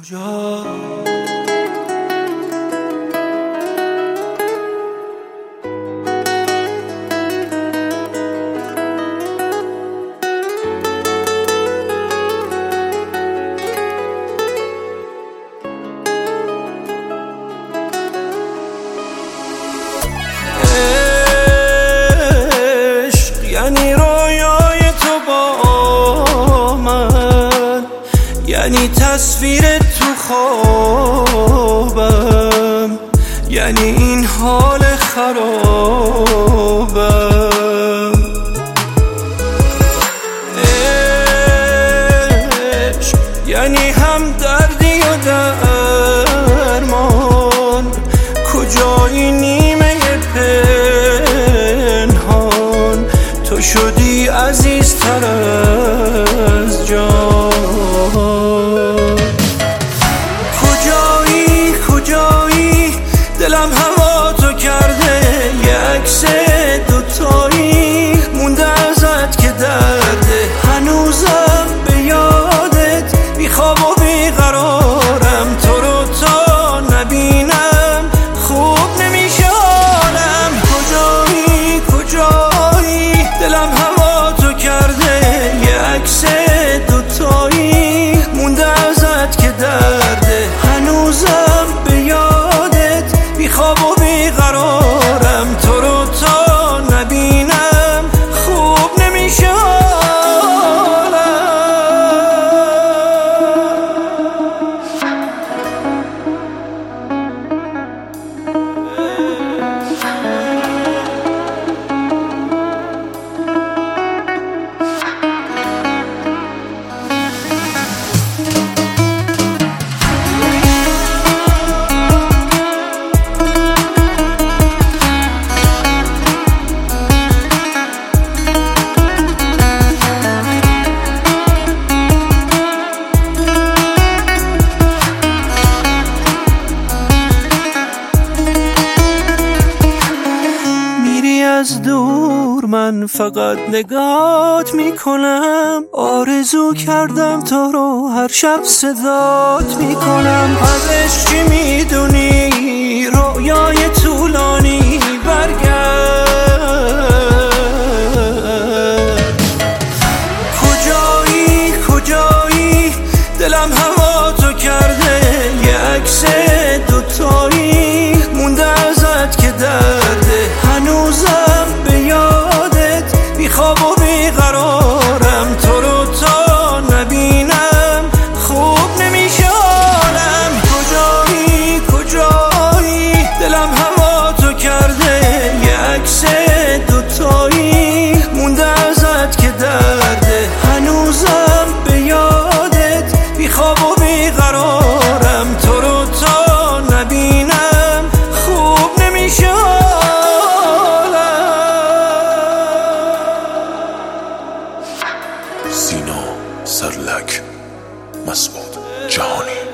کجا یعنی رویای تو با من، یعنی تصویر تو خوابم، یعنی این حال خرابم. عشق یعنی هم دردی و درمان، کجایی نیمه پنهان، تو شدی عزیزتر از جان. کجایی کجایی دلم هوا تو کرده، یه عکس دوتایی مونده ازت که درده، هنوزم به یادت بیخواب و بیقرارم، تو رو تا نبینم خوب نمیشه حالم. کجایی کجایی دلم هوا تو کرده، یه عکس دوتایی مونده ازت که درده، هنوزم به یادت بیخواب و بیقرارم، تو رو تا نبینم خوب نمیشه حالم. از دور من فقط نگات میکنم، آرزو کردم تو رو هر شب صدات میکنم. از عشق چی میدونی؟ رویای طولانی برگرد. کجایی کجایی دلم هوا تو کرده، یه عکس دوتایی مونده ازت که درده، هنوزم به یادت بیخواب و بیقرارم، تو رو تا نبینم خوب نمیشه حالم. کجایی کجایی دلم هوا تو کرده، یه عکس دوتایی مونده ازت که درده، هنوزم به یادت بیخواب و بیقرارم، تو رو تا نبینم خوب نمیشه حالم. سینا سرلک، مسعود جهانی.